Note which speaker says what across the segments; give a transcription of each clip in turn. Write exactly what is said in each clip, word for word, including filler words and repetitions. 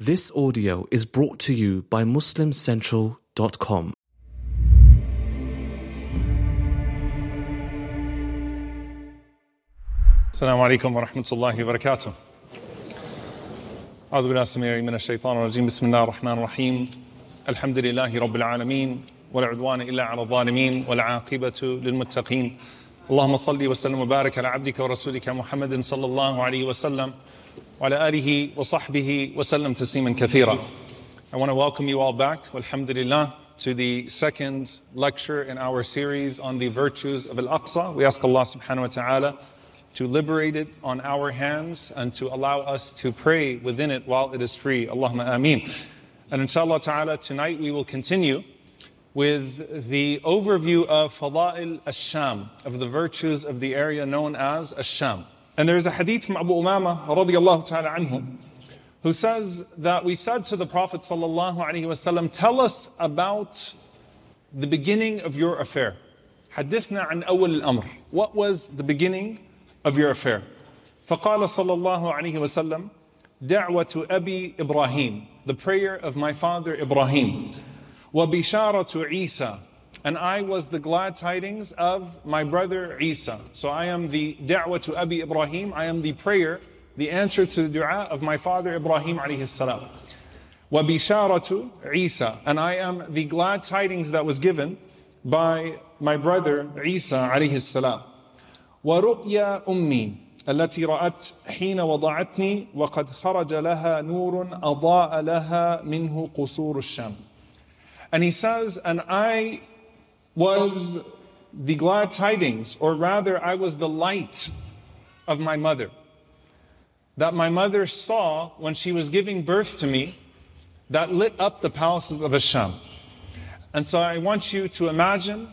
Speaker 1: This audio is brought to you by Muslim Central dot com.
Speaker 2: Assalamu alaikum wa rahmatullahi wa barakatuh. أعوذ بالله السميع من الشيطان الرجيم بسم الله الرحمن الرحيم الحمد لله رب العالمين ولا عدوان إلا على الظالمين والعاقبة للمتقين اللهم صل وسلم وبارك على عبدك ورسولك محمد صلى الله عليه وسلم وعلى آله وصحبه وسلم تسليما كثيرا. I want to welcome you all back, alhamdulillah, to the second lecture in our series on the virtues of Al-Aqsa. We ask Allah subhanahu wa ta'ala to liberate it on our hands and to allow us to pray within it while it is free. Allahumma ameen. And inshallah ta'ala, tonight we will continue with the overview of Fada'il Ash-Sham, of the virtues of the area known as Ash-Sham. And there is a hadith from Abu Umama radiyallahu ta'ala anhu, who says that we said to the Prophet sallallahu alaihi wasallam, tell us about the beginning of your affair. Hadithna an awwal al-amr. What was the beginning of your affair? فقال صلى الله عليه وسلم دعوة أبي إبراهيم, the prayer of my father Ibrahim. وبشارة عيسى, and I was the glad tidings of my brother Isa. So I am the da'wah to Abi Ibrahim, I am the prayer, the answer to the dua of my father Ibrahim alayhi salam. وَبِشَارَةُ Isa, and I am the glad tidings that was given by my brother Isa alayhi salam. وَرُؤْيَا أُمِّي التي رأت حين وضعتني وقد خرج لها نور أضاء لها منه قصور الشام. And he says, and I was the glad tidings, or rather I was the light of my mother, that my mother saw when she was giving birth to me, that lit up the palaces of Ash-Sham. And so I want you to imagine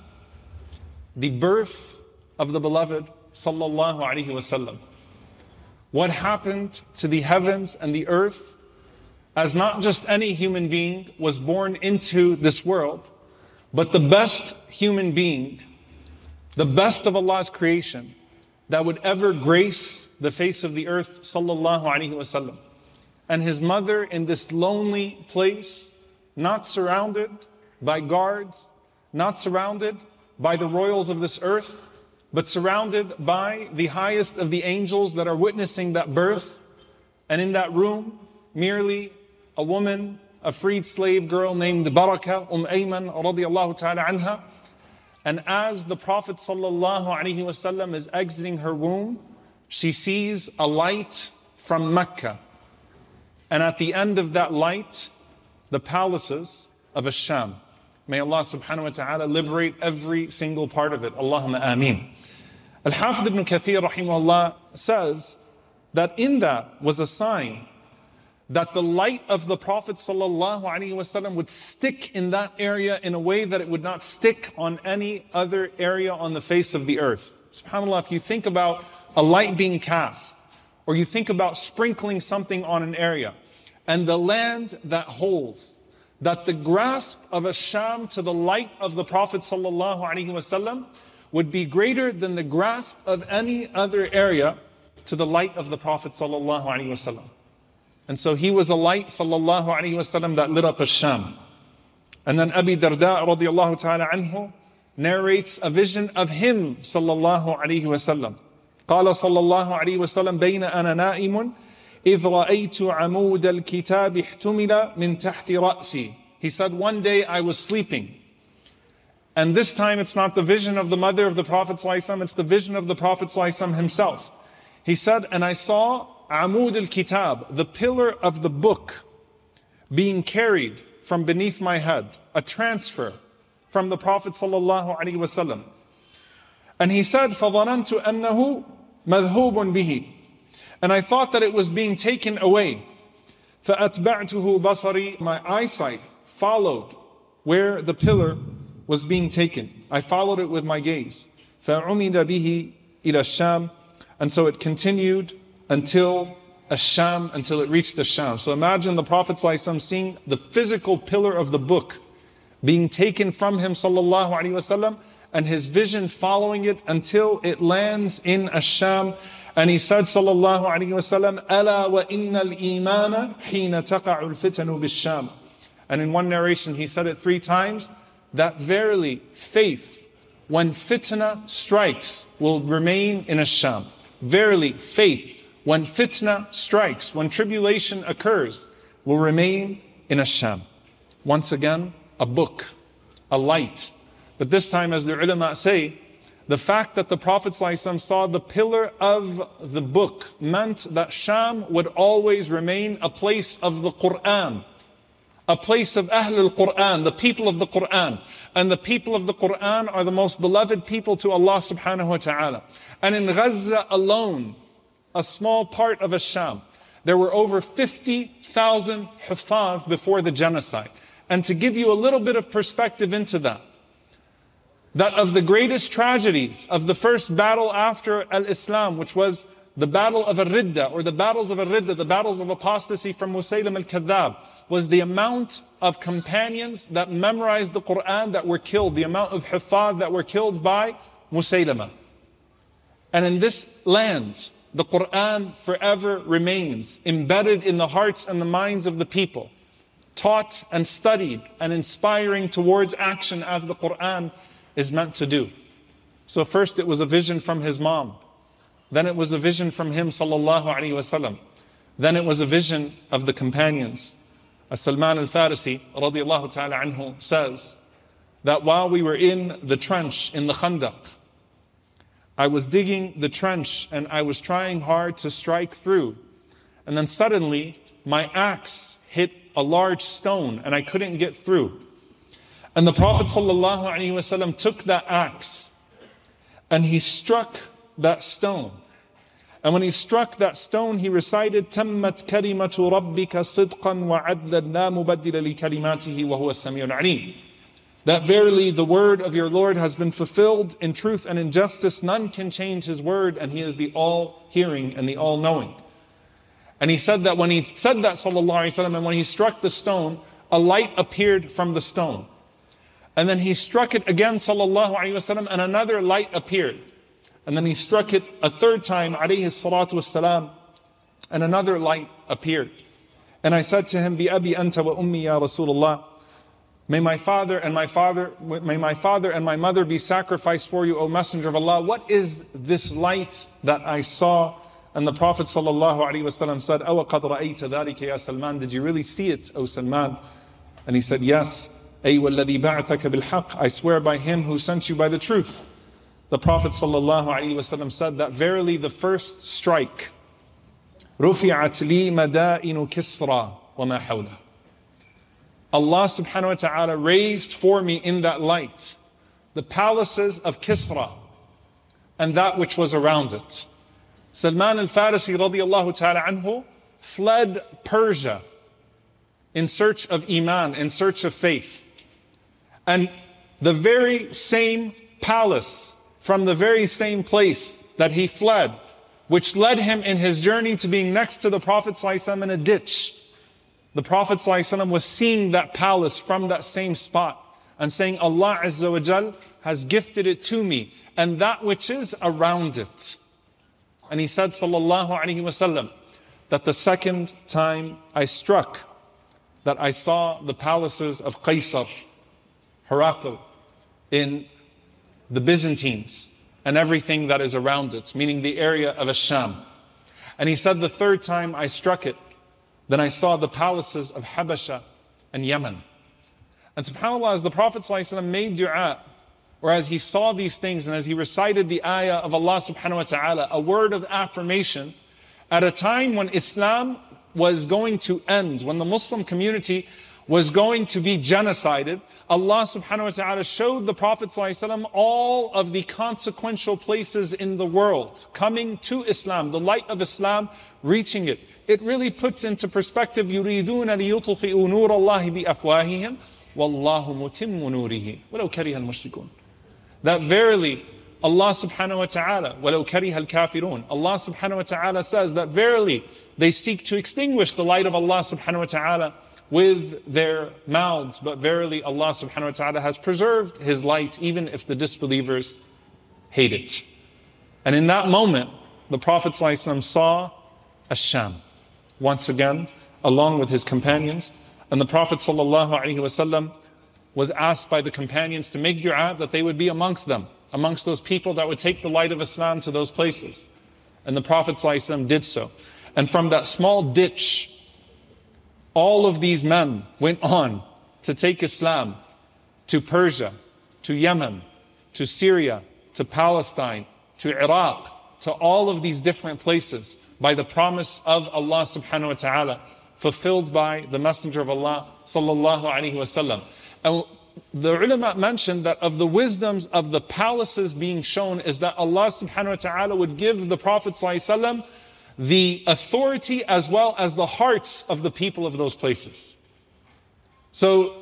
Speaker 2: the birth of the beloved sallallahu alaihi wasallam. What happened to the heavens and the earth as not just any human being was born into this world, but the best human being, the best of Allah's creation that would ever grace the face of the earth, sallallahu alaihi wasallam. And his mother in this lonely place, not surrounded by guards, not surrounded by the royals of this earth, but surrounded by the highest of the angels that are witnessing that birth. And in that room, merely a woman, a freed slave girl named Barakah, Umm Ayman radiyallahu ta'ala anha. And as the Prophet sallallahu alaihi wasallam is exiting her womb, she sees a light from Mecca. And at the end of that light, the palaces of Ash-Sham. May Allah subhanahu wa ta'ala liberate every single part of it. Allahumma ameen. Al-Hafidh ibn Kathir rahimahullah says that in that was a sign that the light of the Prophet sallallahu alaihi wasallam would stick in that area in a way that it would not stick on any other area on the face of the earth. SubhanAllah, if you think about a light being cast, or you think about sprinkling something on an area, and the land that holds, that the grasp of Ash-Sham to the light of the Prophet sallallahu alaihi wasallam would be greater than the grasp of any other area to the light of the Prophet sallallahu alaihi wasallam. And so he was a light, sallallahu alaihi wasallam, that lit up Ash-Sham. And then Abi Darda radiyallahu ta'ala anhu narrates a vision of him, sallallahu alaihi wasallam. قال صلى الله عليه وسلم بين أنا نائم إذ رأيت عمود الكتاب احتمل من تحت رأسي. He said, one day I was sleeping. And this time it's not the vision of the mother of the Prophet sallallahu alaihi wasallam, it's the vision of the Prophet sallallahu alaihi wasallam himself. He said, and I saw Amud al-Kitab, the pillar of the book, being carried from beneath my head, a transfer from the Prophet sallallahu alaihi wasallam. And he said, فَظَنَنْتُ أَنَّهُ مَذْهُوبٌ بِهِ, and I thought that it was being taken away. فَأَتْبَعْتُهُ بَصَرِي, my eyesight followed where the pillar was being taken. I followed it with my gaze. فَعُمِدَ بِهِ إِلَى الشَّامِ, and so it continued until Ash-Sham, until it reached Ash-Sham. So imagine the Prophet ﷺ seeing the physical pillar of the book being taken from him sallallahu alaihi wasallam, and his vision following it until it lands in Ash-Sham. And he said, sallallahu alayhi wa sallam, أَلَا وَإِنَّ الْإِيمَانَ حِينَ تَقَعُ الْفِتَنُ بِالشَّامِ. And in one narration, he said it three times, that verily faith, when fitna strikes, will remain in Ash-Sham. Verily faith, when fitna strikes, when tribulation occurs, will remain in Ash-Sham. Once again, a book, a light. But this time, as the ulama say, the fact that the Prophet ﷺ saw the pillar of the book meant that Sham would always remain a place of the Quran, a place of Ahlul Quran, the people of the Quran. And the people of the Quran are the most beloved people to Allah subhanahu wa ta'ala. And in Gaza alone, a small part of Sham, there were over fifty thousand Hufaz before the genocide. And to give you a little bit of perspective into that, that of the greatest tragedies of the first battle after Al-Islam, which was the battle of Ar-Ridda, or the battles of Ar-Ridda, the battles of apostasy from Musaylim al-Kadhab, was the amount of companions that memorized the Quran that were killed, the amount of Hufaz that were killed by Musaylama. And in this land, the Quran forever remains embedded in the hearts and the minds of the people, taught and studied and inspiring towards action as the Quran is meant to do. So first it was a vision from his mom. Then it was a vision from him, sallallahu alaihi wasallam. Then it was a vision of the companions. As Salman al-Farisi, radiallahu ta'ala anhu, says that while we were in the trench, in the Khandaq, I was digging the trench and I was trying hard to strike through. And then suddenly my axe hit a large stone and I couldn't get through. And the Prophet sallallahu alaihi wasallam took that axe and he struck that stone. And when he struck that stone, he recited, تَمَّتْ كَلِمَةُ رَبِّكَ صِدْقًا وَعَدْلًا لَا مُبَدِّلَ لِكَلِمَاتِهِ وَهُوَ السَّمِيعُ الْعَلِيمُ. That verily the word of your Lord has been fulfilled in truth and in justice. None can change his word, and he is the all-hearing and the all-knowing. And he said that when he said that, sallallahu alaihi wasallam, and when he struck the stone, a light appeared from the stone. And then he struck it again, sallallahu alaihi wasallam, and another light appeared. And then he struck it a third time, alayhi salatu wassalam, and another light appeared. And I said to him, Bi abi anta wa ummi ya Rasulullah. May my father and my father, may my father and my mother be sacrificed for you, O Messenger of Allah. What is this light that I saw? And the Prophet sallallahu alaihi wasallam said, Awa qad ra'ayta dhalika ya Salman. Did you really see it, O Salman? And he said, yes. Ay walladhi ba'athaka bil haqq. I swear by him who sent you by the truth. The Prophet sallallahu alaihi wasallam said that verily the first strike, rufi'at li madainu Kisra wa ma hawla. Allah subhanahu wa ta'ala raised for me in that light the palaces of Kisra and that which was around it. Salman al-Farisi radiyallahu ta'ala anhu fled Persia in search of Iman, in search of faith. And the very same palace, from the very same place that he fled, which led him in his journey to being next to the Prophet ﷺ in a ditch. The Prophet ﷺ was seeing that palace from that same spot and saying, Allah Azza wa Jal has gifted it to me and that which is around it. And he said, sallallahu alaihi wasallam, that the second time I struck, that I saw the palaces of Qaysar, Herakl, in the Byzantines and everything that is around it, meaning the area of Ash-Sham. And he said the third time I struck it, then I saw the palaces of Habasha and Yemen. And subhanAllah, as the Prophet ﷺ made dua, or as he saw these things and as he recited the ayah of Allah subhanahu wa ta'ala, a word of affirmation, at a time when Islam was going to end, when the Muslim community was going to be genocided, Allah subhanahu wa ta'ala showed the Prophet ﷺ all of the consequential places in the world coming to Islam, the light of Islam reaching it. It really puts into perspective, يُرِيدُونَ لِيُطْفِئُوا نُورَ اللَّهِ بِأَفْوَاهِهِمْ وَاللَّهُ مُتِمُّ نُورِهِ وَلَوْ كَرِهَ الْمُشْرِكُونَ. That verily Allah subhanahu wa ta'ala, وَلَوْ كَرِهَ الْكَافِرُونَ, Allah subhanahu wa ta'ala says that verily they seek to extinguish the light of Allah subhanahu wa ta'ala with their mouths, but verily Allah subhanahu wa ta'ala has preserved His light even if the disbelievers hate it. And in that moment, the Prophet ﷺ saw Ash-Sham once again, along with his companions. And the Prophet ﷺ was asked by the companions to make dua that they would be amongst them, amongst those people that would take the light of Islam to those places. And the Prophet ﷺ did so. And from that small ditch, all of these men went on to take Islam to Persia, to Yemen, to Syria, to Palestine, to Iraq, to all of these different places by the promise of Allah subhanahu wa ta'ala, fulfilled by the Messenger of Allah sallallahu alaihi wasallam. And the ulama mentioned that of the wisdoms of the palaces being shown is that Allah subhanahu wa ta'ala would give the Prophet sallallahu alaihi wasallam the authority as well as the hearts of the people of those places. So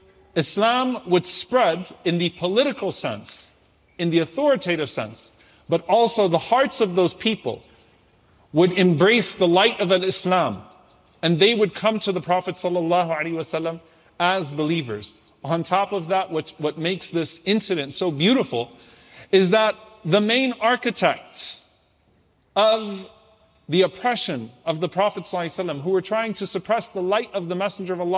Speaker 2: Islam would spread in the political sense, in the authoritative sense, but also the hearts of those people would embrace the light of Islam, and they would come to the Prophet sallallahu alaihi wasallam as believers. On top of that, what, what makes this incident so beautiful is that the main architects of the oppression of the Prophet ﷺ, who were trying to suppress the light of the Messenger of Allah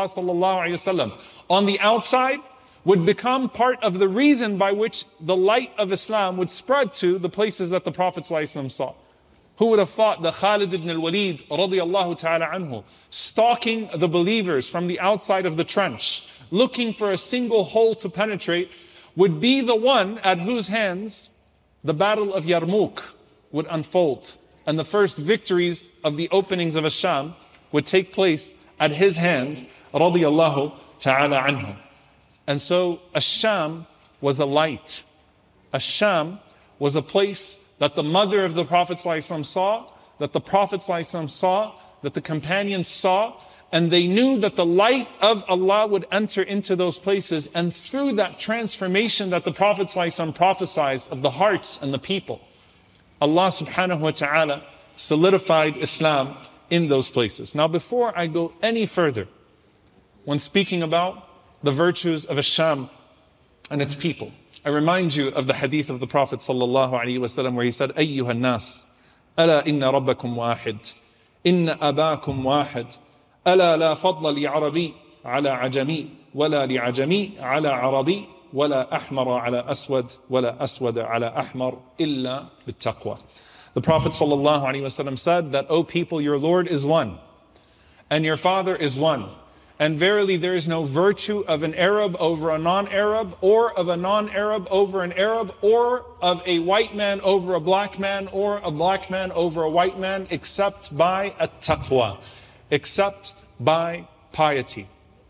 Speaker 2: ﷺ on the outside, would become part of the reason by which the light of Islam would spread to the places that the Prophet ﷺ saw. Who would have thought that Khalid ibn al-Walid radiyallahu ta'ala anhu, stalking the believers from the outside of the trench, looking for a single hole to penetrate, would be the one at whose hands the battle of Yarmouk would unfold. And the first victories of the openings of Ash-Sham would take place at his hand, radiyallahu ta'ala anhu. And so Ash-Sham was a light. Ash-Sham was a place that the mother of the Prophet ﷺ saw, that the Prophet ﷺ saw, that the companions saw, and they knew that the light of Allah would enter into those places, and through that transformation that the Prophet ﷺ prophesied of the hearts and the people, Allah subhanahu wa ta'ala solidified Islam in those places. Now before I go any further, when speaking about the virtues of Ash-Sham and its people, I remind you of the hadith of the Prophet sallallahu alaihi wasallam where he said, أَيُّهَا النَّاسِ أَلَا إِنَّ رَبَّكُمْ وَاحِدٌ إِنَّ أَبَاكُمْ وَاحِدٌ أَلَا لَا فَضْلَ لِعَرَبِي عَلَى عَجَمِي وَلَا لِعَجَمِي عَلَى عَرَبِي وَلَا أَحْمَرَ عَلَى أَسْوَدٍ وَلَا أَسْوَدَ عَلَى أَحْمَرٍ إِلَّا بِالتَّقْوَى. The Prophet sallallahu alaihi wasallam said that, O people, your Lord is one, and your Father is one. And verily there is no virtue of an Arab over a non-Arab, or of a non-Arab over an Arab, or of a white man over a black man, or a black man over a white man, except by at-taqwa, except by piety.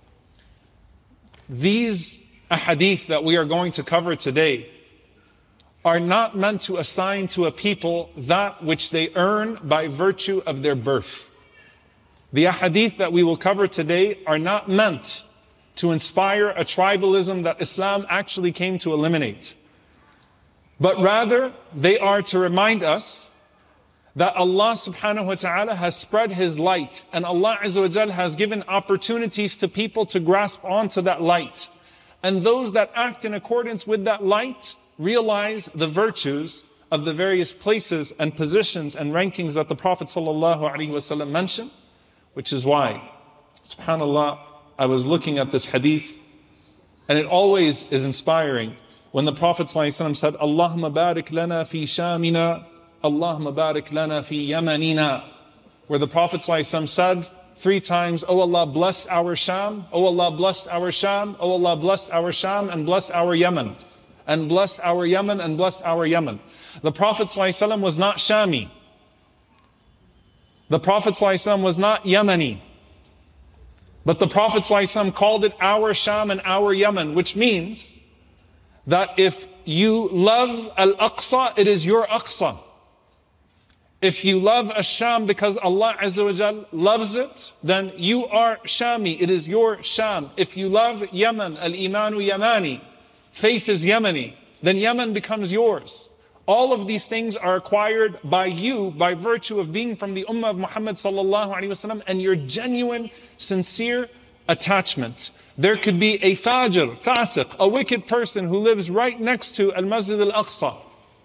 Speaker 2: These ahadith that we are going to cover today are not meant to assign to a people that which they earn by virtue of their birth. The ahadith that we will cover today are not meant to inspire a tribalism that Islam actually came to eliminate. But rather, they are to remind us that Allah subhanahu wa ta'ala has spread His light, and Allah azza wa jal has given opportunities to people to grasp onto that light. And those that act in accordance with that light realize the virtues of the various places and positions and rankings that the Prophet sallallahu alaihi wasallam mentioned. Which is why, subhanAllah, I was looking at this hadith, and it always is inspiring when the Prophet ﷺ said, Allahumma barik lana fi shamina, Allahumma barik lana fi yamanina. Where the Prophet ﷺ said three times, Oh Allah, bless our Sham, Oh Allah, bless our Sham, Oh Allah, bless our Sham, and bless our Yemen, and bless our Yemen, and bless our Yemen. The Prophet ﷺ was not Shami. The Prophet ﷺ was not Yemeni, but the Prophet ﷺ called it our Sham and our Yemen, which means that if you love Al-Aqsa, it is your Aqsa. If you love Ash-Sham because Allah Azza wa Jal loves it, then you are Shami, it is your Sham. If you love Yemen, Al-Imanu Yamani, faith is Yemeni, then Yemen becomes yours. All of these things are acquired by you by virtue of being from the Ummah of Muhammad sallallahu alaihi wasallam and your genuine, sincere attachment. There could be a fajr, fasiq, a wicked person who lives right next to Al-Masjid Al-Aqsa.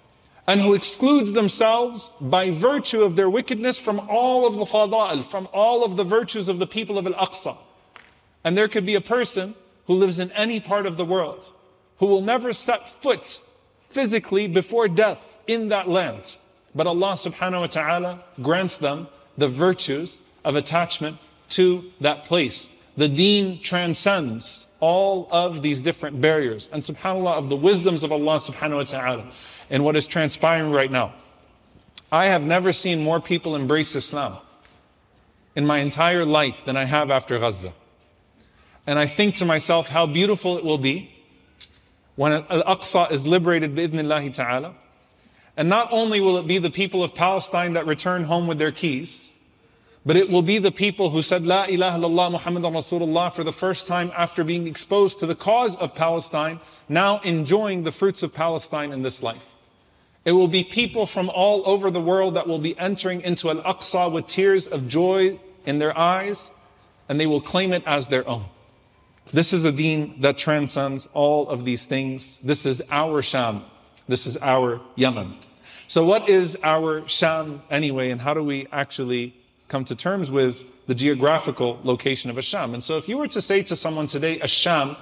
Speaker 2: and who excludes themselves by virtue of their wickedness from all of the fada'il, from all of the virtues of the people of Al-Aqsa. And there could be a person who lives in any part of the world who will never set foot physically before death in that land. But Allah subhanahu wa ta'ala grants them the virtues of attachment to that place. The deen transcends all of these different barriers. And subhanAllah, of the wisdoms of Allah subhanahu wa ta'ala and what is transpiring right now, I have never seen more people embrace Islam in my entire life than I have after Gaza. And I think to myself how beautiful it will be when Al-Aqsa is liberated bi-idhnillahi ta'ala. And not only will it be the people of Palestine that return home with their keys, but it will be the people who said La ilaha illallah Muhammadan Rasulullah for the first time after being exposed to the cause of Palestine, now enjoying the fruits of Palestine in this life. It will be people from all over the world that will be entering into Al-Aqsa with tears of joy in their eyes, and they will claim it as their own. This is a deen that transcends all of these things. This is our Sham. This is our Yemen. So what is our Sham anyway, and how do we actually come to terms with the geographical location of Asham? And so if you were to say to someone today, Asham,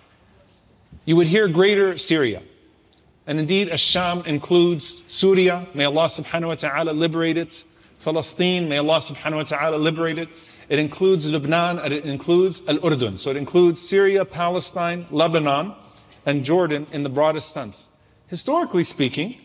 Speaker 2: you would hear greater Syria. And indeed, Asham includes Syria, may Allah subhanahu wa ta'ala liberate it. Palestine, may Allah subhanahu wa ta'ala liberate it. It includes Lebanon, and it includes Al-Urdun. So it includes Syria, Palestine, Lebanon, and Jordan in the broadest sense. Historically speaking,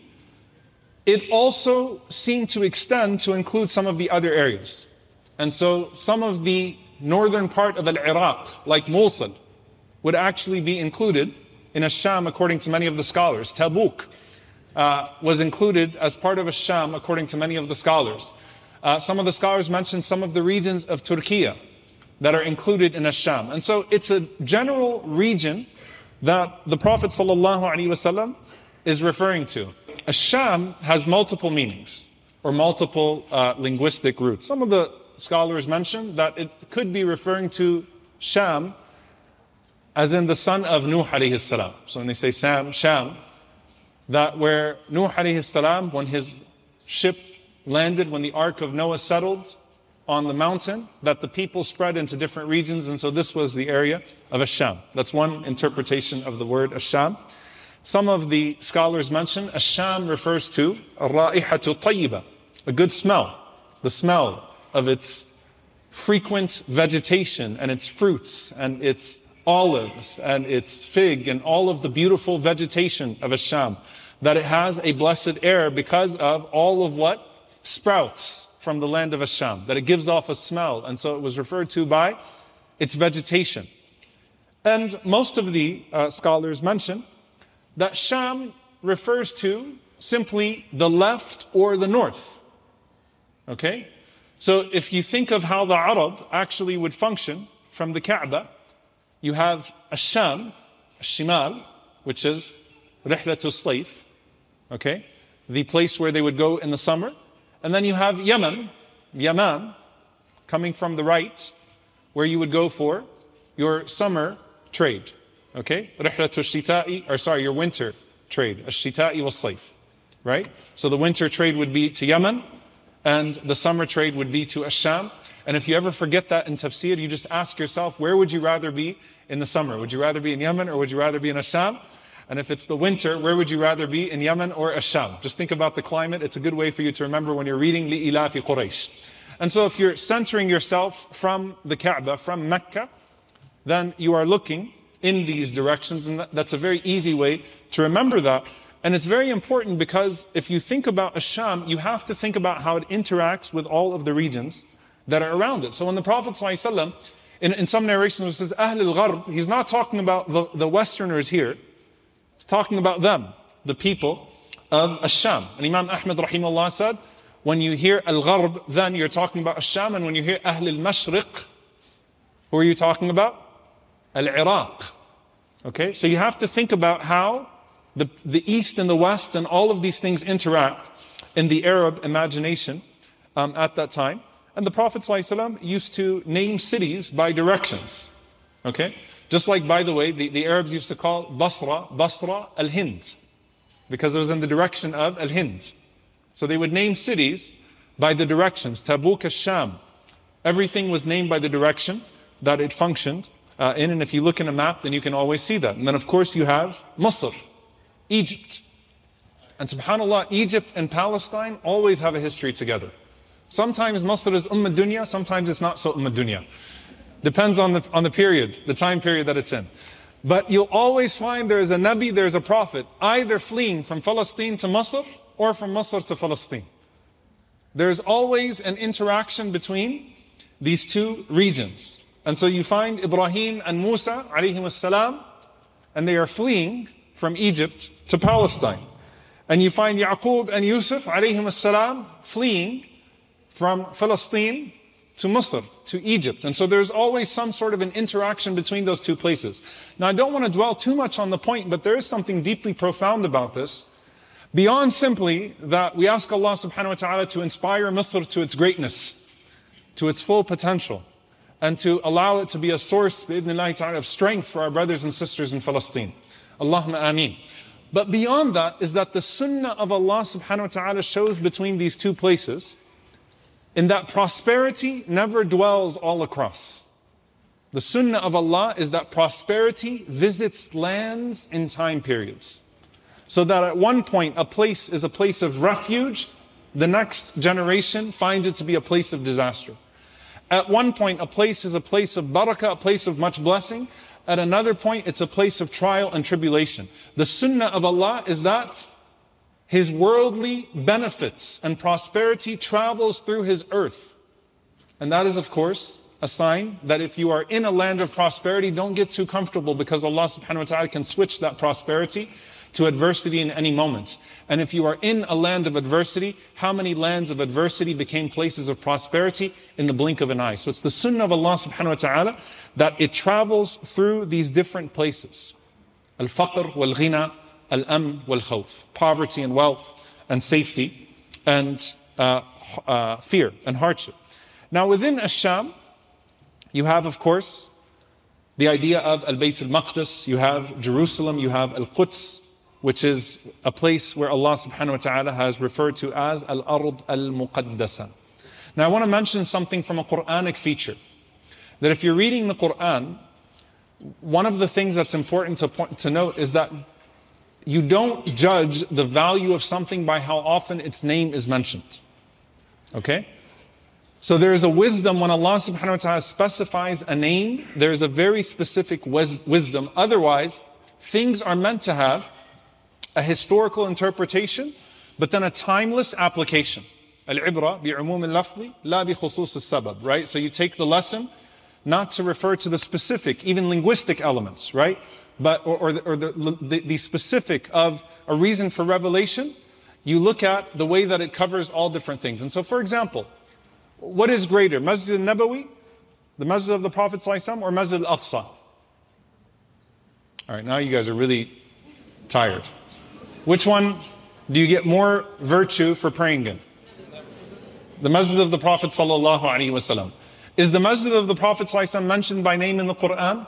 Speaker 2: it also seemed to extend to include some of the other areas. And so some of the northern part of Al-Iraq, like Mosul, would actually be included in Asham according to many of the scholars. Tabuk uh, was included as part of Asham according to many of the scholars. Uh, some of the scholars mentioned some of the regions of Turkey that are included in Asham. And so it's a general region that the Prophet ﷺ is referring to. Asham has multiple meanings or multiple uh, linguistic roots. Some of the scholars mention that it could be referring to Sham as in the son of Nuh alayhi salam. So when they say Sam, Sham, that where Nuh alayhi salam, when his ship landed, when the Ark of Noah settled on the mountain, that the people spread into different regions, and so this was the area of Asham. That's one interpretation of the word Asham. Some of the scholars mention Asham refers to Ar-Ra'ihatu Tayyiba, a good smell, the smell of its frequent vegetation and its fruits and its olives and its fig and all of the beautiful vegetation of Asham, that it has a blessed air because of all of what sprouts from the land of Asham, that it gives off a smell, and so it was referred to by its vegetation. And most of the uh, scholars mention that Sham refers to simply the left or the north. Okay? So if you think of how the Arab actually would function from the Kaaba, you have Asham, Shimal, which is Rihlatul Sayf, okay? The place where they would go in the summer. And then you have Yemen, Yaman, coming from the right, where you would go for your summer trade. Okay? Rihlatul Shita'i, or sorry, your winter trade. Ash-Shita'i was-Sayf. Right? So the winter trade would be to Yemen, and the summer trade would be to Asham. And if you ever forget that in tafsir, you just ask yourself, where would you rather be in the summer? Would you rather be in Yemen or would you rather be in Asham? And if it's the winter, where would you rather be, in Yemen or Asham? Just think about the climate. It's a good way for you to remember when you're reading Li'ilafi Quraysh. And so if you're centering yourself from the Kaaba, from Mecca, then you are looking in these directions, and that's a very easy way to remember that. And it's very important because if you think about Asham, you have to think about how it interacts with all of the regions that are around it. So when the Prophet ﷺ, in, in some narrations it says Ahl al-Gharb, he's not talking about the, the Westerners here. He's talking about them, the people of Asham. And Imam Ahmad rahimahullah said, when you hear al-Gharb, then you're talking about Asham, and when you hear Ahl al-Mashriq, who are you talking about? Al-Iraq. Okay, so you have to think about how the, the East and the West and all of these things interact in the Arab imagination um, at that time. And the Prophet ﷺ used to name cities by directions. Okay? Just like, by the way, the, the Arabs used to call Basra, Basra al-Hind. because it was in the direction of Al-Hind. So they would name cities by the directions. Tabuk al-Sham. Everything was named by the direction that it functioned uh, in. And if you look in a map, then you can always see that. And then of course you have Masr, Egypt. And subhanAllah, Egypt and Palestine always have a history together. Sometimes Masr is Umm ad-Dunya, sometimes it's not so Umm ad-Dunya. Depends on the, on the period, the time period that it's in. But you'll always find there is a Nabi, there is a Prophet, either fleeing from Palestine to Masr or from Masr to Palestine. There's always an interaction between these two regions. And so you find Ibrahim and Musa, alayhim as-salam, and they are fleeing from Egypt to Palestine. And you find Yaqub and Yusuf, alayhim as-salam, fleeing from Palestine to Masr, to Egypt. And so there's always some sort of an interaction between those two places. Now I don't want to dwell too much on the point, but there is something deeply profound about this. Beyond simply that we ask Allah subhanahu wa ta'ala to inspire Masr to its greatness, to its full potential, and to allow it to be a source, bi'idhnillahi ta'ala, of strength for our brothers and sisters in Palestine. Allahumma ameen. But beyond that is that the sunnah of Allah subhanahu wa ta'ala shows between these two places in that prosperity never dwells all across. The sunnah of Allah is that prosperity visits lands in time periods. So that at one point a place is a place of refuge, the next generation finds it to be a place of disaster. At one point a place is a place of barakah, a place of much blessing. At another point it's a place of trial and tribulation. The sunnah of Allah is that His worldly benefits and prosperity travels through His earth. And that is of course a sign that if you are in a land of prosperity, don't get too comfortable, because Allah subhanahu wa ta'ala can switch that prosperity to adversity in any moment. And if you are in a land of adversity, how many lands of adversity became places of prosperity in the blink of an eye? So it's the sunnah of Allah subhanahu wa ta'ala that it travels through these different places. Al-faqr wal-ghina, al-amn wal-khawf. Poverty and wealth and safety and uh, uh, fear and hardship. Now within Ash-Sham, you have of course the idea of Al-Bayt al-Maqdis, you have Jerusalem, you have Al-Quds, which is a place where Allah subhanahu wa ta'ala has referred to as Al-Ard Al-Muqaddasa. Now I want to mention something from a Quranic feature. That if you're reading the Quran, one of the things that's important to, point, to note is that you don't judge the value of something by how often its name is mentioned. Okay? So there is a wisdom when Allah subhanahu wa ta'ala specifies a name, there is a very specific wis wisdom. Otherwise, things are meant to have a historical interpretation, but then a timeless application. Al-ibra bi'umum al-lafzi, la bi khusus al-sabab, right? So you take the lesson not to refer to the specific, even linguistic elements, right? But, or, or, the, or the, the, the specific of a reason for revelation, you look at the way that it covers all different things. And so for example, what is greater, Masjid al-Nabawi, the Masjid of the Prophet ﷺ, or Masjid al-Aqsa? All right, now you guys are really tired. Which one do you get more virtue for praying in? The Masjid of the Prophet sallallahu alaihi wasallam. Is the Masjid of the Prophet sallallahu alaihi wasallam mentioned by name in the Quran?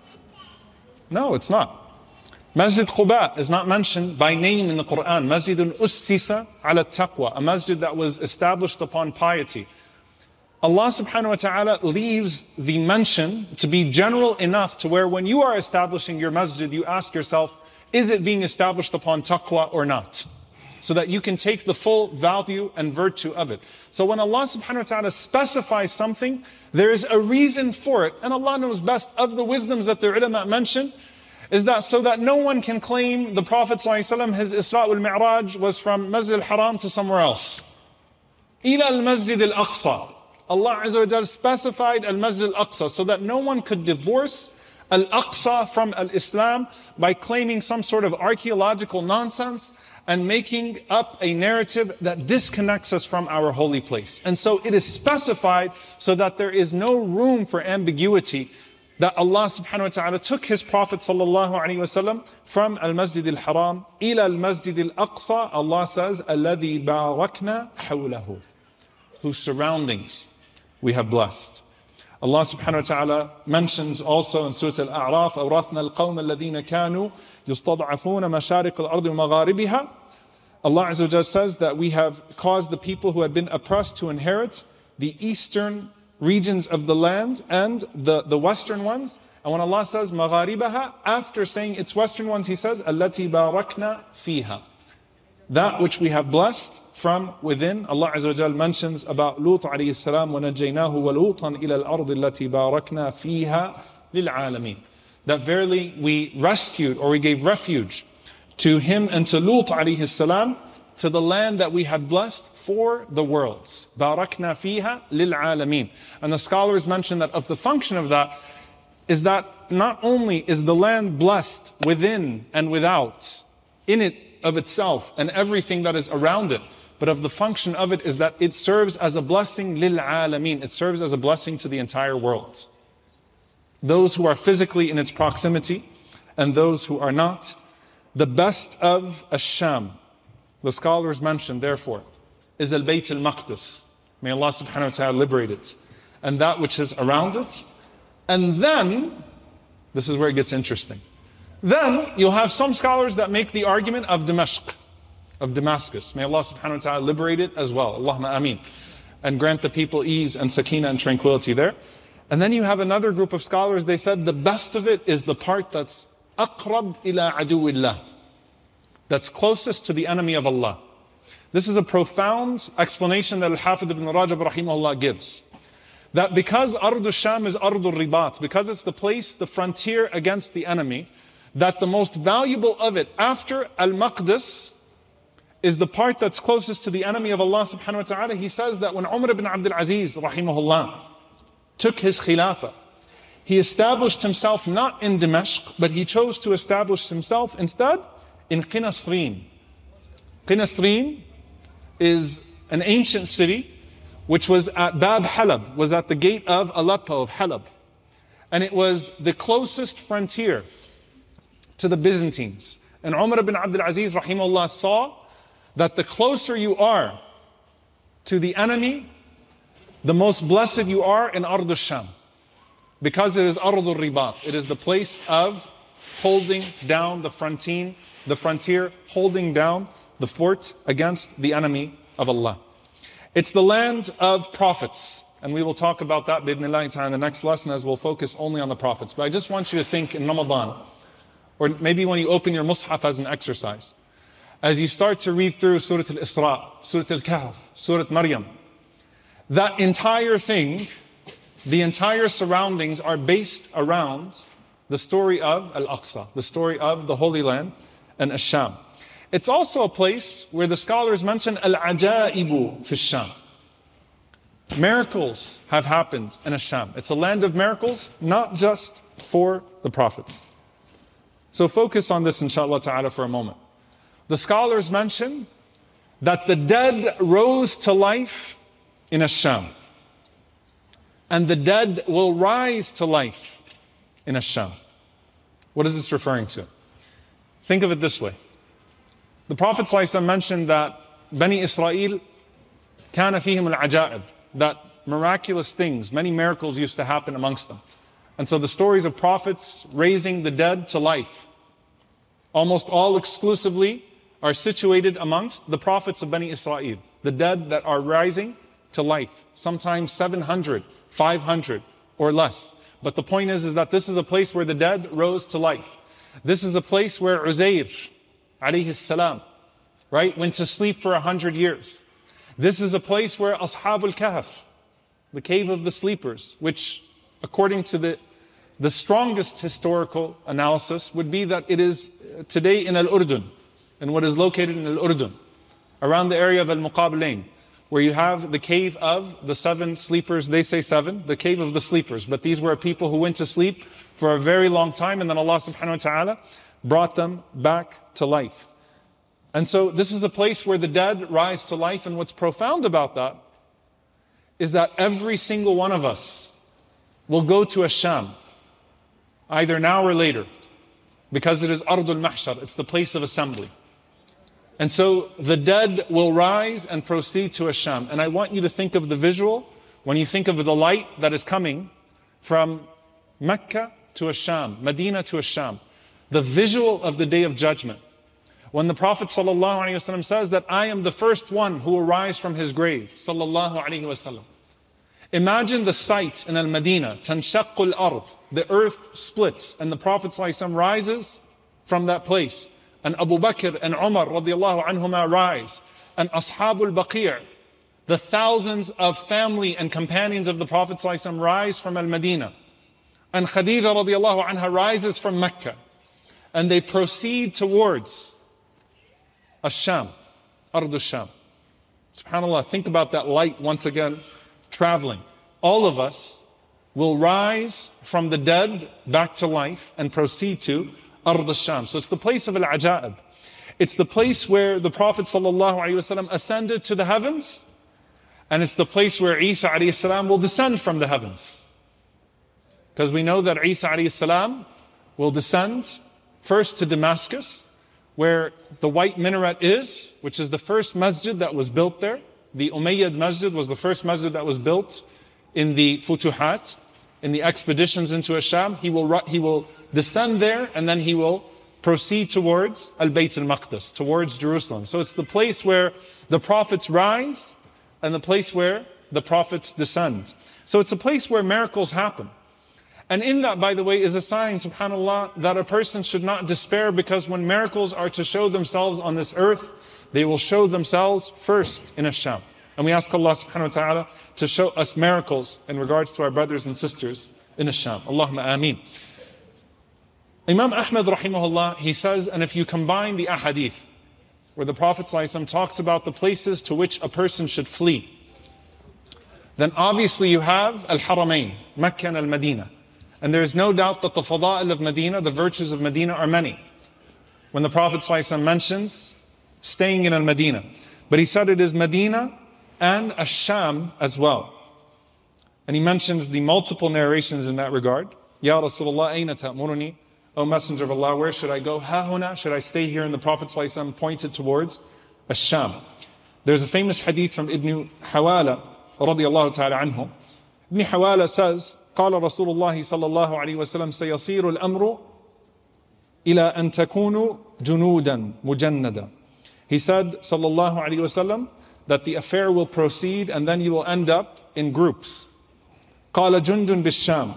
Speaker 2: No, it's not. Masjid Quba is not mentioned by name in the Quran. Masjidun ussisa ala taqwa, a masjid that was established upon piety. Allah subhanahu wa ta'ala leaves the mention to be general enough to where when you are establishing your masjid, you ask yourself, is it being established upon taqwa or not? So that you can take the full value and virtue of it. So when Allah subhanahu wa ta'ala specifies something, there is a reason for it. And Allah knows best. Of the wisdoms that the ulama mention, is that so that no one can claim the Prophet ﷺ, his Isra wal Mi'raj was from Masjid al-Haram to somewhere else. Ila al-Masjid al-Aqsa. Allah Azza wa Jal specified al-Masjid al-Aqsa so that no one could divorce Al-Aqsa from Al-Islam by claiming some sort of archaeological nonsense and making up a narrative that disconnects us from our holy place. And so it is specified so that there is no room for ambiguity, that Allah subhanahu wa ta'ala took His Prophet sallallahu alaihi wasallam from Al-Masjid al-Haram ila Al-Masjid al-Aqsa. Allah says, الَّذِي بَارَكْنَا حَوْلَهُ, whose surroundings we have blessed. Allah subhanahu wa ta'ala mentions also in Surah Al-A'raf, أَوْرَثْنَا الْقَوْمَ الَّذِينَ كَانُوا يُسْتَضْعَفُونَ مَشَارِقَ الْأَرْضِ وَمَغَارِبِهَا. Allah Azza wa Jalla says that we have caused the people who had been oppressed to inherit the eastern regions of the land and the, the western ones. And when Allah says مَغَارِبَهَا, after saying its western ones, He says الَّتِي بَارَكْنَا فِيهَا, that which we have blessed from within. Allah Azza wa Jalla mentions about Lut alayhi salam, وَنَجَّيْنَاهُ وَلُوطًا إِلَى الْأَرْضِ الَّتِي بَارَكْنَا فِيهَا لِلْعَالَمِينَ. That verily we rescued, or we gave refuge to him and to Lut alayhi salam, to the land that we had blessed for the worlds. بَارَكْنَا فِيهَا لِلْعَالَمِينَ. And the scholars mention that of the function of that is that not only is the land blessed within and without, in it of itself and everything that is around it, but of the function of it is that it serves as a blessing lil-alameen. It serves as a blessing to the entire world. Those who are physically in its proximity and those who are not. The best of Ash-Sham, the scholars mention, therefore, is Al-Bayt al-Maqdis. May Allah subhanahu wa ta'ala liberate it. And that which is around it. And then, this is where it gets interesting. Then you'll have some scholars that make the argument of Dimashq, of Damascus. May Allah subhanahu wa ta'ala liberate it as well. Allahumma ameen. And grant the people ease and sakina and tranquility there. And then you have another group of scholars, they said the best of it is the part that's aqrab ila aduwillah, that's closest to the enemy of Allah. This is a profound explanation that Al-Hafidh ibn Rajab rahimahullah gives. That because Ardu Sham is Ardu Ribat, because it's the place, the frontier against the enemy, that the most valuable of it after Al-Maqdis is the part that's closest to the enemy of Allah subhanahu wa ta'ala. He says that when Umar ibn Abdul Aziz rahimahullah took his khilafah, he established himself not in Dimashq, but he chose to establish himself instead in Qinasrin. Qinasrin is an ancient city which was at Bab Halab, was at the gate of Aleppo, of Halab. And it was the closest frontier to the Byzantines. And Umar ibn Abdul Aziz rahimahullah saw that the closer you are to the enemy, the most blessed you are in Ardu Sham. Because it is Ardu Ribat. It is the place of holding down the frontier, the frontier, holding down the fort against the enemy of Allah. It's the land of prophets. And we will talk about that bi'idhnillahi ta'ala in the next lesson, as we'll focus only on the prophets. But I just want you to think in Ramadan, or maybe when you open your Mus'haf as an exercise, as you start to read through Surah Al-Isra, Surah Al-Kahf, Surah Maryam, that entire thing, the entire surroundings are based around the story of Al-Aqsa, the story of the Holy Land and Ash-Sham. It's also a place where the scholars mention Al-Ajaibu fi Sham. Miracles have happened in Ash-Sham. It's a land of miracles, not just for the prophets. So focus on this inshallah ta'ala for a moment. The scholars mention that the dead rose to life in Ash-Sham. And the dead will rise to life in Ash-Sham. What is this referring to? Think of it this way. The Prophet ﷺ mentioned that Bani Israel kana fihim al-ajaib, that miraculous things, many miracles used to happen amongst them. And so the stories of prophets raising the dead to life, almost all exclusively are situated amongst the prophets of Bani Israel, the dead that are rising to life, sometimes seven hundred, five hundred or less. But the point is, is that this is a place where the dead rose to life. This is a place where Uzair, alayhi salam, right, went to sleep for a hundred years. This is a place where Ashabul Kahf, the cave of the sleepers, which according to the, the strongest historical analysis would be that it is today in Al-Urdun, and what is located in Al-Urdun, around the area of Al-Muqabilain, where you have the cave of the seven sleepers. They say seven, the cave of the sleepers. But these were people who went to sleep for a very long time, and then Allah subhanahu wa ta'ala brought them back to life. And so this is a place where the dead rise to life. And what's profound about that is that every single one of us will go to Ash-Sham, either now or later, because it is Ardul Mahshar, it's the place of assembly. And so the dead will rise and proceed to Ash-Sham. And I want you to think of the visual when you think of the light that is coming from Mecca to Asham, Medina to Asham. The visual of the Day of Judgment. When the Prophet ﷺ says that I am the first one who will rise from his grave, sallallahu alaihi wasallam. Imagine the sight in Al-Madinah, تَنْشَقُّ الْأَرْض. The earth splits and the Prophet ﷺ rises from that place. And Abu Bakr and Umar radiallahu anhuma rise. And Ashabul Baqi', the thousands of family and companions of the Prophet ﷺ rise from Al-Madinah. And Khadija radiallahu anha rises from Mecca. And they proceed towards Ash-Sham, Ardu Sham. SubhanAllah, think about that light once again, traveling. All of us will rise from the dead back to life and proceed to Ardu Sham. So it's the place of Al-Ajaib. It's the place where the Prophet ﷺ ascended to the heavens, and it's the place where Isa alayhi salam will descend from the heavens. Because we know that Isa alayhi salam will descend first to Damascus, where the white minaret is, which is the first masjid that was built there. The Umayyad Masjid was the first masjid that was built in the Futuhat, in the expeditions into Asham. He will, he will descend there, and then he will proceed towards Al-Bayt al-Maqdis, towards Jerusalem. So it's the place where the prophets rise and the place where the prophets descend. So it's a place where miracles happen. And in that, by the way, is a sign, subhanAllah, that a person should not despair, because when miracles are to show themselves on this earth, they will show themselves first in Asham. And we ask Allah subhanahu wa ta'ala to show us miracles in regards to our brothers and sisters in Asham. Allahumma ameen. Imam Ahmad rahimahullah, he says, and if you combine the ahadith, where the Prophet ﷺ talks about the places to which a person should flee, then obviously you have Al-Haramain, Mecca and Al-Madinah. And there is no doubt that the fada'il of Medina, the virtues of Medina, are many. When the Prophet ﷺ mentions staying in Al-Madinah, but he said it is Medina and Ash-Sham as well. And he mentions the multiple narrations in that regard. Ya Rasulullah, ayna ta'muruni? O Messenger of Allah, where should I go? Ha huna, should I stay here? And the Prophet ﷺ pointed towards Ash-Sham. There's a famous hadith from Ibn Hawala radiyallahu ta'ala anhu. Ibn Hawala says, قال رسول الله صلى الله عليه وسلم سيصير الأمر إلى أن تكونوا جنودا مجندا. He said, صلى الله عليه وسلم, that the affair will proceed and then you will end up in groups. قال جند بالشام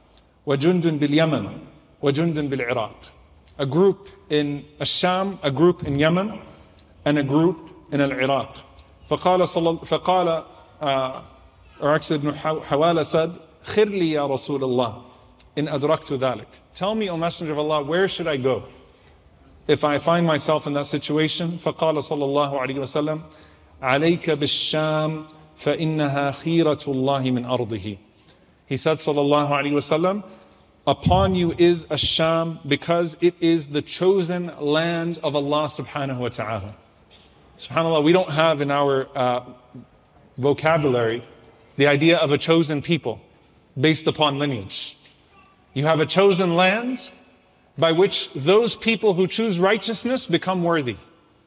Speaker 2: وجند باليمن وجند بالعراق. A group in Asham, a group in Yemen, and a group in Al-Iraq. فقال صلى فقال uh, or actually Ibn Hawala said, خِرْ لِي يَا رَسُولَ اللَّهِ إِنْ أَدْرَكْتُ ذَلِكَ. Tell me, O Messenger of Allah, where should I go if I find myself in that situation? فقال صلى الله عليه وسلم عليك بالشام فإنها خيرة الله من أرضه. He said, صلى الله عليه وسلم, upon you is Ash-Sham, because it is the chosen land of Allah subhanahu wa ta'ala. SubhanAllah, we don't have in our uh, vocabulary the idea of a chosen people based upon lineage. You have a chosen land by which those people who choose righteousness become worthy.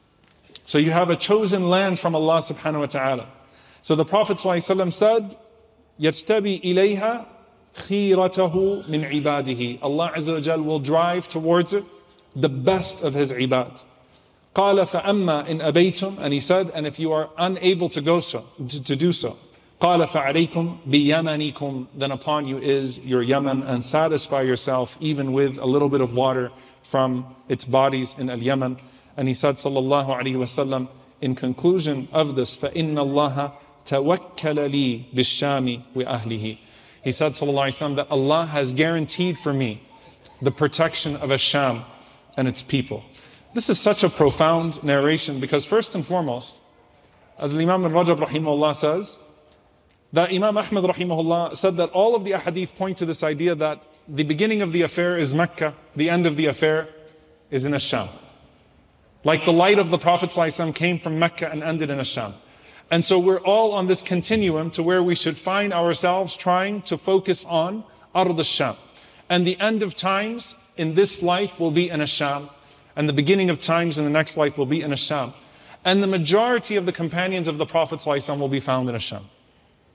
Speaker 2: So you have a chosen land from Allah subhanahu wa ta'ala. So the Prophet ﷺ said, يَجْتَبِي إِلَيْهَا خِيرَتَهُ مِنْ عِبَادِهِ. Allah Azza wa Jal will drive towards it the best of His ibad. قَالَ فَأَمَّا إِنْ أَبَيْتُمْ. And he said, and if you are unable to go so, to, to do so, قَالَ فَعَلَيْكُمْ بِيَمَنِكُمْ. Then upon you is your Yemen, and satisfy yourself even with a little bit of water from its bodies in Al-Yemen. And he said, sallallahu alayhi wa sallam, in conclusion of this, فَإِنَّ اللَّهَ تَوَكَّلَ لِي بِالشَّامِ وَأَهْلِهِ. He said, sallallahu alayhi wa sallam, that Allah has guaranteed for me the protection of Ash-Sham and its people. This is such a profound narration, because first and foremost, as Imam al-Rajab rahimahullah says, that Imam Ahmad rahimahullah said that all of the ahadith point to this idea that the beginning of the affair is Mecca, the end of the affair is in Ash-Sham. Like the light of the Prophet ﷺ came from Mecca and ended in Ash-Sham. And so we're all on this continuum to where we should find ourselves trying to focus on Ard al-Sham. And the end of times in this life will be in Ash-Sham, and the beginning of times in the next life will be in Ash-Sham. And the majority of the companions of the Prophet ﷺ will be found in Ash-Sham.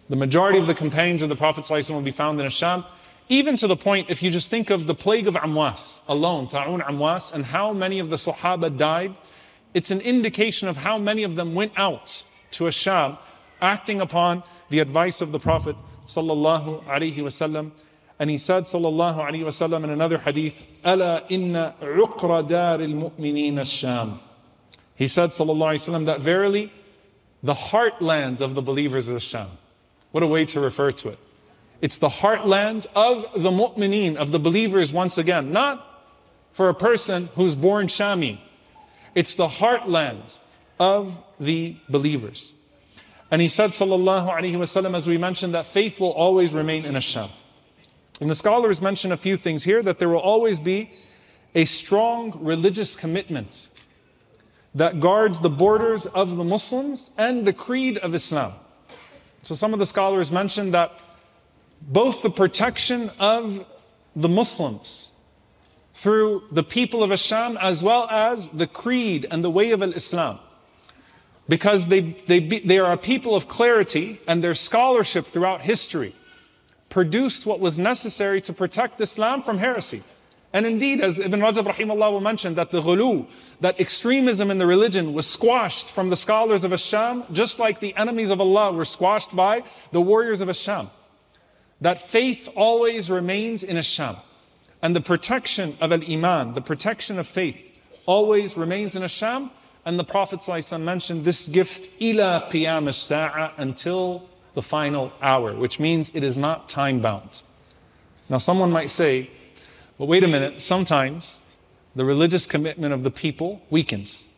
Speaker 2: The majority of the companions of the Prophet ﷺ will be found in Ash-Sham, even to the point, if you just think of the plague of Amwas alone, Ta'un Amwas, and how many of the Sahaba died, it's an indication of how many of them went out to Ash-Sham, acting upon the advice of the Prophet sallallahu alaihi wasallam. And he said sallallahu alaihi wasallam in another hadith, "Ala inna uqra daril mu'minin ash-Sham." He said sallallahu alaihi wasallam that verily the heartland of the believers is Sham. What a way to refer to it. It's the heartland of the mu'mineen, of the believers once again. Not for a person who's born Shami. It's the heartland of the believers. And he said sallallahu alaihi wasallam, as we mentioned, that faith will always remain in Ash-Sham. And the scholars mention a few things here, that there will always be a strong religious commitment that guards the borders of the Muslims and the creed of Islam. So some of the scholars mention that both the protection of the Muslims through the people of Ash-Sham, as well as the creed and the way of Islam, because they, they, be, they are a people of clarity, and their scholarship throughout history produced what was necessary to protect Islam from heresy. And indeed, as Ibn Rajab rahimahullah will mention, that the ghulu, that extremism in the religion was squashed from the scholars of Ash-Sham, just like the enemies of Allah were squashed by the warriors of Ash-Sham. That faith always remains in Ash-Sham. And the protection of al-Iman, the protection of faith, always remains in Ash-Sham. And the Prophet ﷺ mentioned this gift, ila qiyam as-sa'a, until the final hour, which means it is not time-bound. Now someone might say, but wait a minute, sometimes the religious commitment of the people weakens.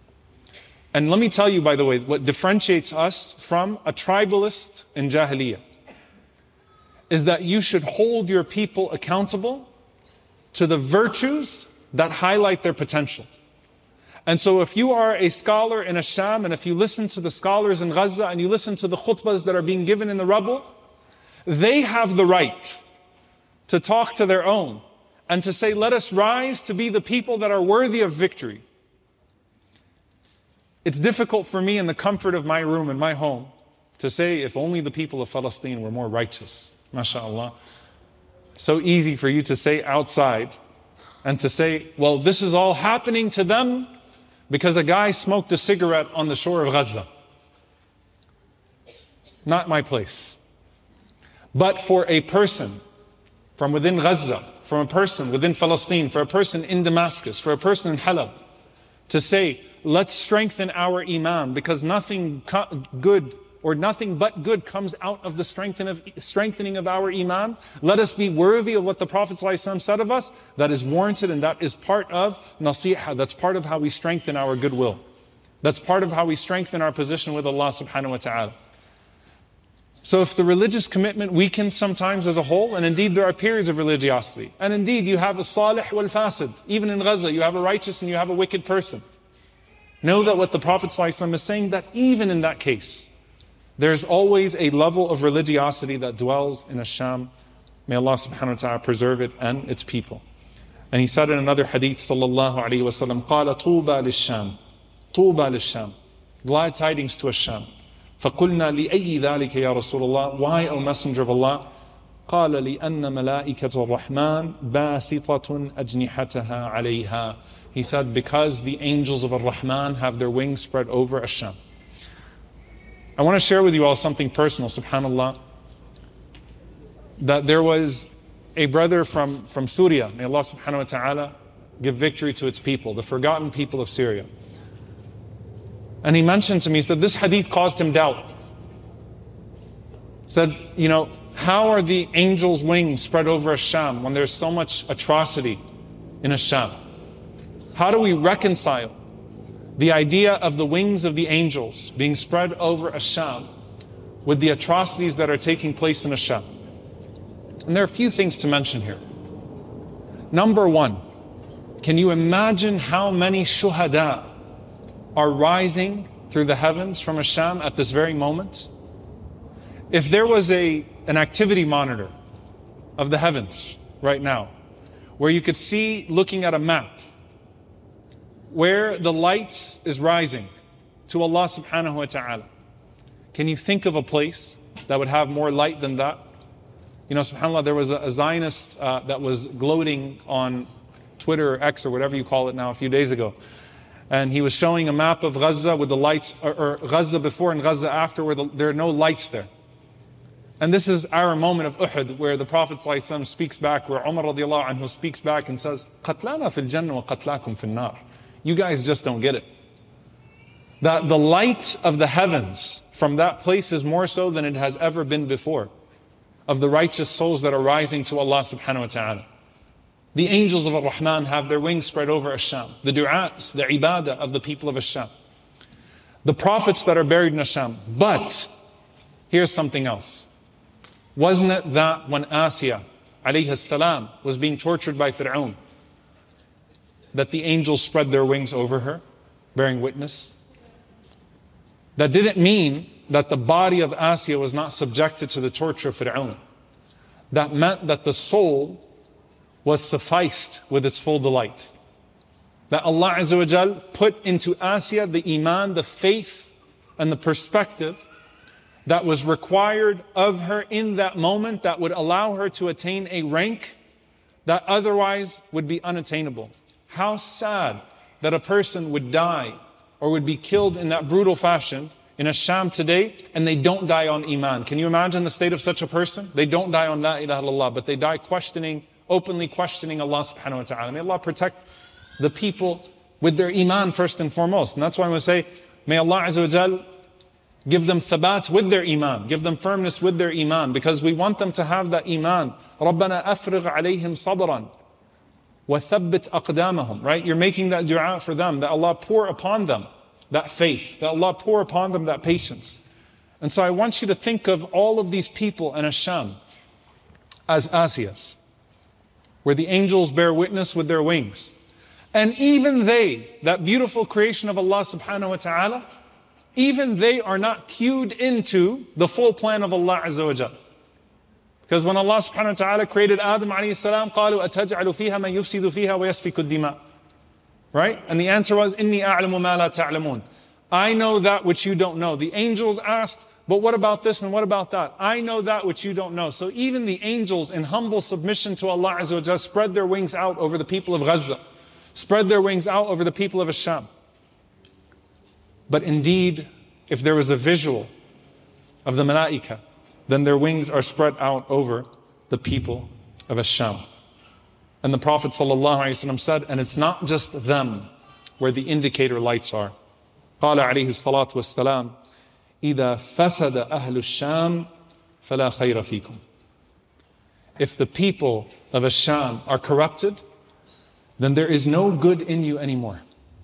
Speaker 2: And let me tell you, by the way, what differentiates us from a tribalist in Jahiliyyah is that you should hold your people accountable to the virtues that highlight their potential. And so if you are a scholar in Ash-Sham, and if you listen to the scholars in Gaza, and you listen to the khutbahs that are being given in the rubble, they have the right to talk to their own and to say, let us rise to be the people that are worthy of victory. It's difficult for me in the comfort of my room, in my home, to say, if only the people of Palestine were more righteous. MashaAllah. So easy for you to say outside and to say, well, this is all happening to them because a guy smoked a cigarette on the shore of Gaza. Not my place. But for a person from within Gaza, from a person within Palestine, for a person in Damascus, for a person in Halab, to say, let's strengthen our Iman, because nothing good or nothing but good comes out of the strengthening of our Iman. Let us be worthy of what the Prophet ﷺ said of us. That is warranted, and that is part of nasiha. That's part of how we strengthen our goodwill. That's part of how we strengthen our position with Allah subhanahu wa ta'ala. So if the religious commitment weakens sometimes as a whole, and indeed there are periods of religiosity, and indeed you have a salih wal fasid, even in Gaza you have a righteous and you have a wicked person. Know that what the Prophet ﷺ is saying, that even in that case, there's always a level of religiosity that dwells in Ash-Sham. May Allah subhanahu wa ta'ala preserve it and its people. And he said in another hadith, sallallahu alayhi wa sallam, قَالَ طُوبَى لِلشَّامِ طُوبَى لِلشَّامِ Glad tidings to Ash-Sham. فَقُلْنَا لِأَيِّ ذَلِكَ يَا رَسُولَ اللَّهِ Why, O Messenger of Allah? قَالَ لِأَنَّ مَلَائِكَةَ الرَّحْمَنِ بَاسِطَةٌ أَجْنِحَتَهَا عَلَيْهَا He said, because the angels of Ar-Rahman have their wings spread over Ash-Sham. I want to share with you all something personal, subhanAllah, that there was a brother from, from Syria, may Allah subhanahu wa ta'ala give victory to its people, the forgotten people of Syria. And he mentioned to me, he said, this hadith caused him doubt. Said, you know, how are the angels' wings spread over Ash-Sham when there's so much atrocity in Ash-Sham? How do we reconcile the idea of the wings of the angels being spread over Ash-Sham with the atrocities that are taking place in Ash-Sham? And there are a few things to mention here. Number one, can you imagine how many shuhada are rising through the heavens from Ash-Sham at this very moment? If there was a, an activity monitor of the heavens right now, where you could see, looking at a map, where the light is rising to Allah subhanahu wa ta'ala, can you think of a place that would have more light than that? You know, subhanAllah, there was a, a Zionist uh, that was gloating on Twitter or X or whatever you call it now a few days ago. And he was showing a map of Gaza with the lights, or, or Gaza before and Gaza after, where the, there are no lights there. And this is our moment of Uhud, where the Prophet ﷺ speaks back, where Umar radiallahu anhu speaks back and says, قَتْلَانَا فِي الْجَنَّةِ وَقَتْلَاكُمْ فِي النَّارِ. You guys just don't get it. That the light of the heavens from that place is more so than it has ever been before, of the righteous souls that are rising to Allah subhanahu wa ta'ala. The angels of Ar-Rahman have their wings spread over Ash-Sham. The du'as, the ibadah of the people of Ash-Sham. The prophets that are buried in Ash-Sham. But here's something else. Wasn't it that when Asiyah alayhi salam was being tortured by Fir'aun, that the angels spread their wings over her, bearing witness? That didn't mean that the body of Asiyah was not subjected to the torture of Fir'aun. That meant that the soul was sufficed with its full delight. That Allah Azza wa Jal put into Asiyah the iman, the faith, and the perspective that was required of her in that moment, that would allow her to attain a rank that otherwise would be unattainable. How sad that a person would die or would be killed in that brutal fashion in Ash-Sham today, and they don't die on iman. Can you imagine the state of such a person? They don't die on la ilaha illallah, but they die questioning, openly questioning Allah subhanahu wa ta'ala. May Allah protect the people with their iman first and foremost. And that's why I'm going to say, may Allah Azza wa Jal give them thabat with their iman, give them firmness with their iman, because we want them to have that iman. رَبَّنَا أَفْرِغْ عَلَيْهِمْ صَبْرًا وَثَبِّتْ أَقْدَامَهُم. Right? You're making that dua for them, that Allah pour upon them that faith, that Allah pour upon them that patience. And so I want you to think of all of these people in Ash-Sham as Asiyas, where the angels bear witness with their wings. And even they, that beautiful creation of Allah subhanahu wa ta'ala, even they are not cued into the full plan of Allah Azza wa Jal. Because when Allah subhanahu wa ta'ala created Adam alayhi salam, قالوا أتجعل فيها من يفسد فيها ويسفك الدماء. Right? And the answer was, إني أعلم ما لا تعلمون. I know that which you don't know. The angels asked, but what about this and what about that? I know that which you don't know. So even the angels in humble submission to Allah Azza wa Jal spread their wings out over the people of Gaza, spread their wings out over the people of Ash-Sham. But indeed, if there was a visual of the malaika, then their wings are spread out over the people of Ash-Sham. And the Prophet ﷺ said, and it's not just them where the indicator lights are. قال عليه الصلاة والسلام إذا فسد أهل الشام فلا خير فيكم. If the people of Ash-Sham are corrupted, then there is no good in you anymore.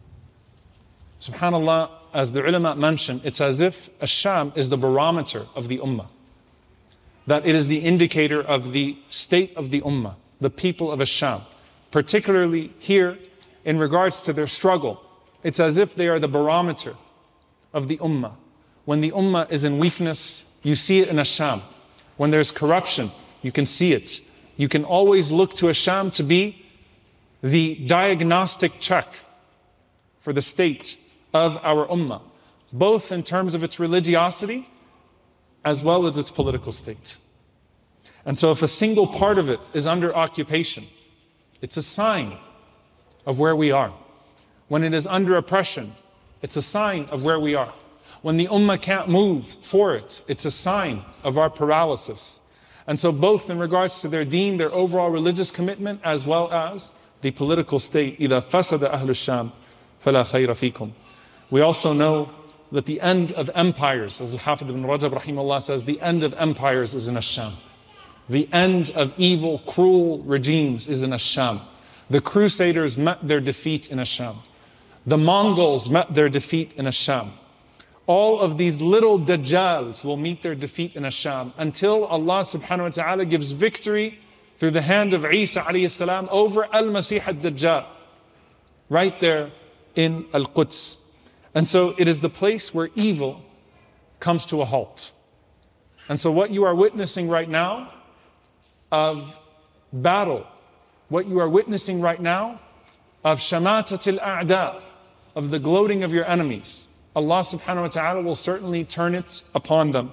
Speaker 2: SubhanAllah, as the ulama mentioned, it's as if Ash-Sham is the barometer of the ummah. That it is the indicator of the state of the ummah, the people of Ash-Sham. Particularly here, in regards to their struggle, it's as if they are the barometer of the ummah. When the ummah is in weakness, you see it in Ash-Sham. When there's corruption, you can see it. You can always look to Ash-Sham to be the diagnostic check for the state of our ummah, both in terms of its religiosity as well as its political state. And so if a single part of it is under occupation, it's a sign of where we are. When it is under oppression, it's a sign of where we are. When the ummah can't move for it, it's a sign of our paralysis. And so both in regards to their deen, their overall religious commitment, as well as the political state, إِذَا فَسَدَ أَهْلُ الشَّامِ فَلَا خَيْرَ فِيكُمْ. We also know that the end of empires, as Al-Hafidh ibn Rajab rahimahullah says, the end of empires is in Ash-Sham. The end of evil, cruel regimes is in Ash-Sham. The Crusaders met their defeat in Ash-Sham. The Mongols met their defeat in Ash-Sham. All of these little Dajjals will meet their defeat in Ash-Sham until Allah subhanahu wa ta'ala gives victory through the hand of Isa alayhi salam over Al-Masih al-Dajjal, right there in Al-Quds. And so it is the place where evil comes to a halt. And so what you are witnessing right now of battle, what you are witnessing right now of shamatatil a'da, of the gloating of your enemies, Allah subhanahu wa ta'ala will certainly turn it upon them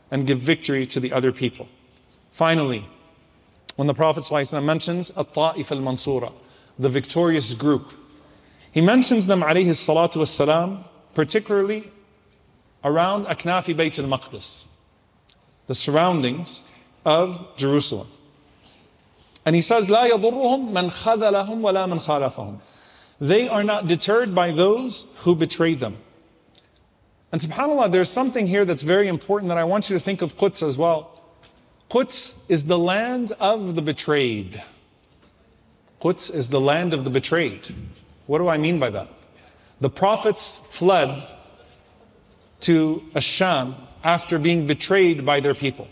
Speaker 2: and give victory to the other people. Finally, when the Prophet ﷺ mentions At-Ta'if al-Mansura, the victorious group, he mentions them alayhi salatu wassalam, particularly around Aknafi Bayt al-Maqdis, the surroundings of Jerusalem. And he says, لا يضرهم من خذلهم ولا من خالفهم. They are not deterred by those who betray them. And subhanAllah, there's something here that's very important that I want you to think of Quds as well. Quds is the land of the betrayed. Quds is the land of the betrayed. What do I mean by that? The prophets fled to Ash-Sham after being betrayed by their people,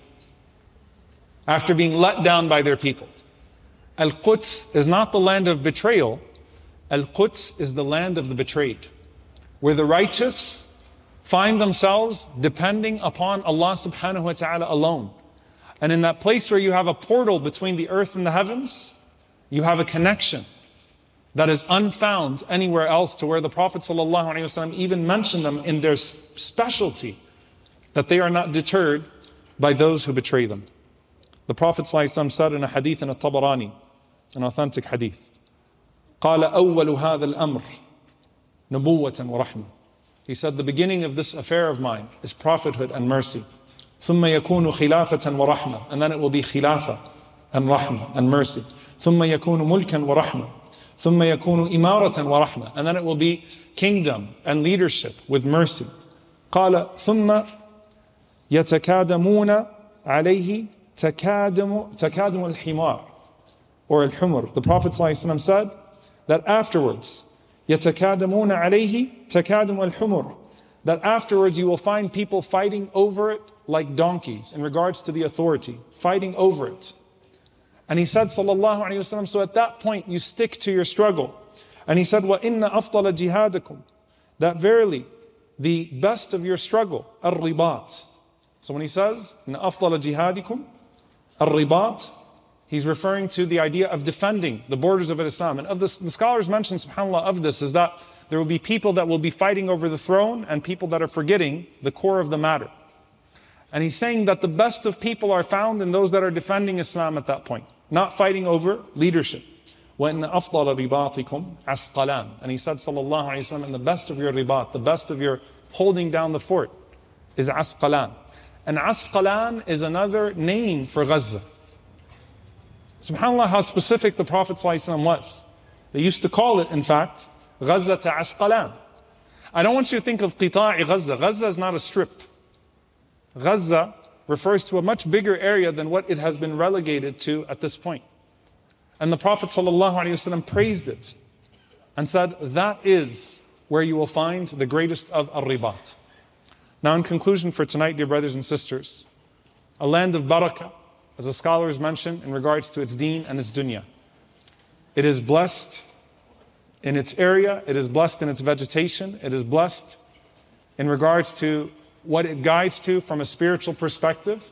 Speaker 2: after being let down by their people. Al-Quds is not the land of betrayal. Al-Quds is the land of the betrayed, where the righteous find themselves depending upon Allah subhanahu wa ta'ala alone. And in that place where you have a portal between the earth and the heavens, you have a connection that is unfound anywhere else, to where the Prophet sallallahu alaihi wasallam even mentioned them in their specialty, that they are not deterred by those who betray them. The Prophet sallallahu alaihi wasallam said in a hadith in At-Tabarani, an authentic hadith, قال أول هذا الأمر نبوة ورحمة. He said, the beginning of this affair of mine is prophethood and mercy. ثم يكون خلافة ورحمة. And then it will be khilafah and rahmah and mercy. ثم يكون ملكا ورحمة. ثم يكون إمارة ورحمة. And then it will be kingdom and leadership with mercy. قال ثم يتكادمون عليه تكادم تكادم الحمار or الحمر. The Prophet ﷺ said that afterwards, يتكادمون عليه تكادم الحمر, that afterwards you will find people fighting over it like donkeys in regards to the authority, fighting over it. And he said, sallallahu alayhi wasallam, so at that point you stick to your struggle. And he said, وَإِنَّ أَفْضَلَ جِهَادَكُمْ, that verily the best of your struggle, الرِّبَاط. So when he says, إِنَّ أَفْضَلَ جِهَادِكُمْ الرِّبَاط, he's referring to the idea of defending the borders of Islam. And of this, the scholars mention, subhanAllah, of this is that there will be people that will be fighting over the throne and people that are forgetting the core of the matter. And he's saying that the best of people are found in those that are defending Islam at that point, not fighting over leadership. وَإِنَّ أَفْضَلَ رِبَاطِكُمْ عَسْقَلَانِ. And he said, sallallahu alayhi wa sallam, and the best of your ribat, the best of your holding down the fort is Asqalan. And Asqalan is another name for Gaza. SubhanAllah, how specific the Prophet ﷺ was. They used to call it, in fact, Gaza to Asqalan. I don't want you to think of Qita'i Gaza. Gaza is not a strip. Gaza refers to a much bigger area than what it has been relegated to at this point. And the Prophet ﷺ praised it and said, that is where you will find the greatest of al-ribat. Now in conclusion for tonight, dear brothers and sisters, a land of barakah, as the scholars mention in regards to its deen and its dunya. It is blessed in its area, it is blessed in its vegetation, it is blessed in regards to what it guides to from a spiritual perspective.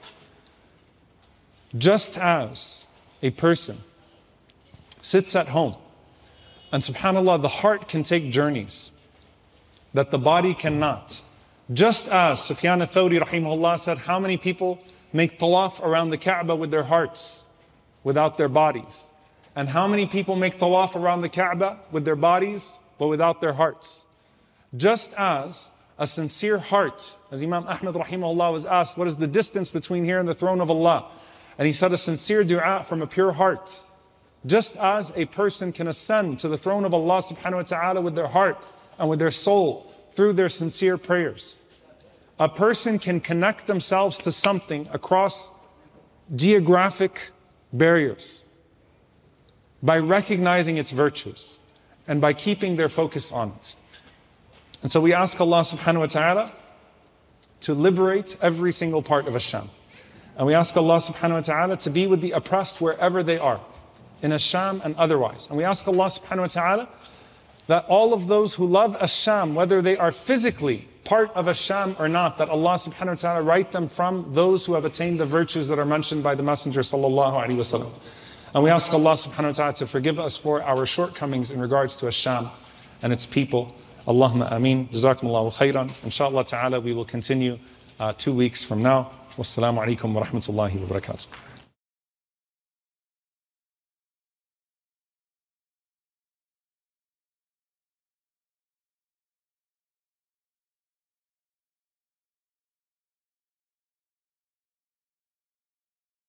Speaker 2: Just as a person sits at home, and subhanAllah, the heart can take journeys that the body cannot. Just as Sufyan al-Thawri rahimahullah said, how many people make tawaf around the Kaaba with their hearts, without their bodies? And how many people make tawaf around the Kaaba with their bodies, but without their hearts? Just as a sincere heart, as Imam Ahmad rahimahullah was asked, what is the distance between here and the throne of Allah? And he said, a sincere dua from a pure heart. Just as a person can ascend to the throne of Allah subhanahu wa ta'ala with their heart and with their soul through their sincere prayers, a person can connect themselves to something across geographic barriers by recognizing its virtues and by keeping their focus on it. And so we ask Allah subhanahu wa ta'ala to liberate every single part of Ash-Sham. And we ask Allah subhanahu wa ta'ala to be with the oppressed wherever they are, in Ash-Sham and otherwise. And we ask Allah subhanahu wa ta'ala that all of those who love Ash-Sham, whether they are physically part of Ash-Sham or not, that Allah subhanahu wa ta'ala write them from those who have attained the virtues that are mentioned by the Messenger sallallahu alaihi wasallam. And we ask Allah subhanahu wa ta'ala to forgive us for our shortcomings in regards to Ash-Sham and its people. Allahumma ameen. Jazakumullahu khairan. Inshallah ta'ala, we will continue uh, two weeks from now. Wassalamu alaikum wa rahmatullahi wa barakatuh.